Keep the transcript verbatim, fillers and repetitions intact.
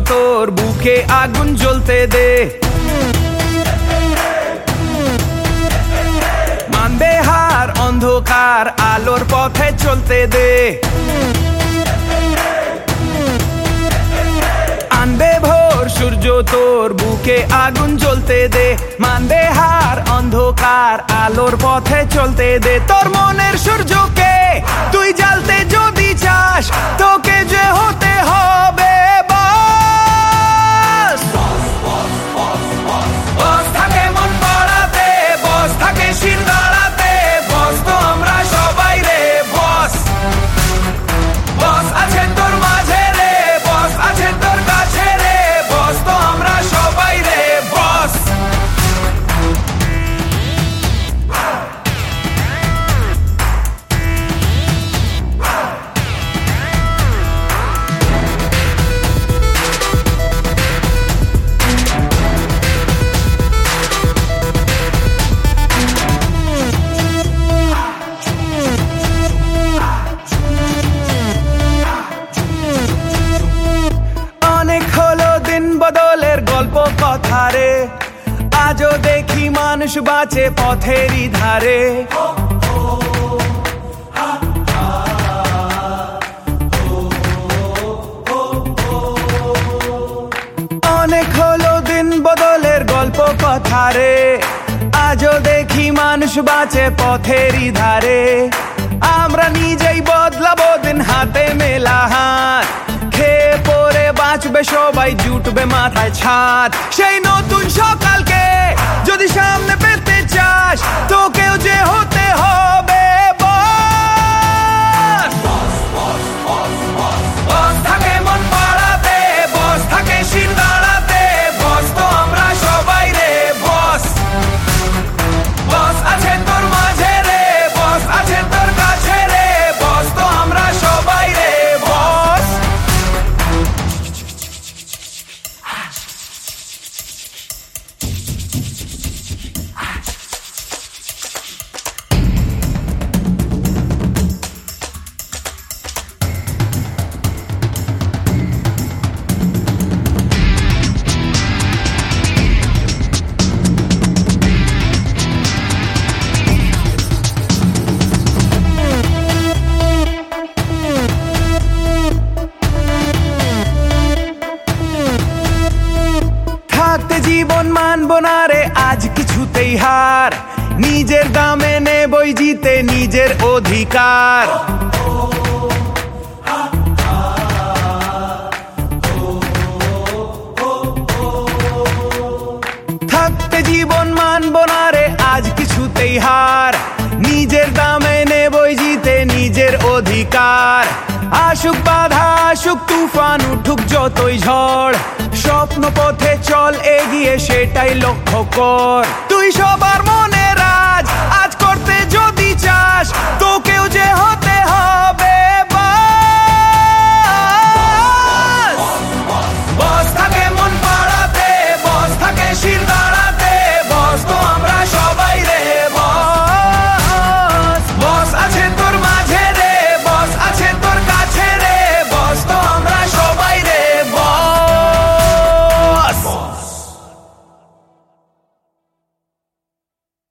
তোর বুকে আগুন জ্বলতে দে। মানবে হার অন্ধকার আলোর পথে চলতে দে। আনবে ভোর সূর্য তোর বুকে আগুন জ্বলতে দে। মানবে হার অন্ধকার আলোর পথে চলতে দে। তোর মনের সূর্যকে তুই জ্বালতে যদি চাস, তোকে যে হতে হবে বস। বস থাকে মন পড়াতে, বস থাকে শির দাঁড়াতে, বস তো আমরা সবাই রে বস। বস আছে তোর মাঝে রে, বস আছে তোর কাছে রে, বস তো আমরা সবাই রে বস। অনেক হলো দিন বদলের গল্প কথা রে, আজও দেখি মানুষ বাঁচে পথেরই ধারে। অনেক হলো দিন বদলের গল্প কথা রে, আজও দেখি মানুষ বাঁচে পথেরই ধারে। আমরা নিজেই বদলাবো দিন, হাতে মেলা হাত, খেয়ে পরে বাঁচবে সবাই, জুটবে মাথায় ছাদ। সেই নতুন সকালকে যদি সামনে পেতে চাস, তোকেও যে হতে হবে বস। বস থাকে মন পাড়াতে, বস থাকে শির দাঁড়াতে, বস তো আমরা সবাই রে বস। বস আছে তোর মাঝে রে, বস আছে তোর কাছে রে, বস তো আমরা সবাই রে বস। থাকতে জীবন মানব না রে আজ কিছুতেই হার, নিজের দামে নেবই জিতে নিজের অধিকার। থাকতে জীবন মানব না রে আজ কিছুতেই হার, নিজের দামে নেবই জিতে নিজের অধিকার। আসুক বাধা আসুক তুফান উঠুক যতই ঝড়, স্বপ্ন পথে চল এগিয়ে সেটাই লক্ষ্য কর। তুই সবার মনে রাজ আজ করতে যদি চাস,